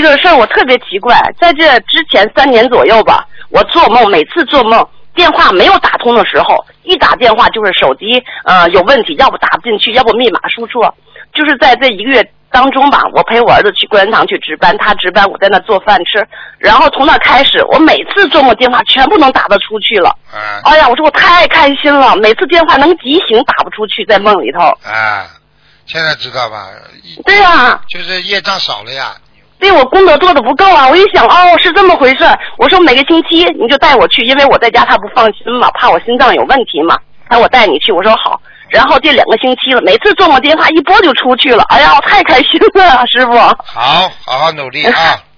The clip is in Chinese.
个事儿我特别奇怪，在这之前3年左右吧，我做梦，每次做梦电话没有打通的时候，一打电话就是手机有问题，要不打不进去，要不密码输错。就是在这1个月当中吧，我陪我儿子去观音堂去值班，他值班，我在那做饭吃，然后从那开始，我每次做梦电话全部能打得出去了。哎呀，我说我太开心了，每次电话能急醒打不出去，在梦里头。 现在知道吧？ 对呀， 就是业障少了呀。 对，我功德做的不够啊！我一想，是这么回事。我说每个星期你就带我去，因为我在家他不放心嘛，怕我心脏有问题嘛。那我带你去，我说好。然后这2个星期了，每次做梦电话一拨就出去了，哎呀，太开心了，师傅。 好好努力啊！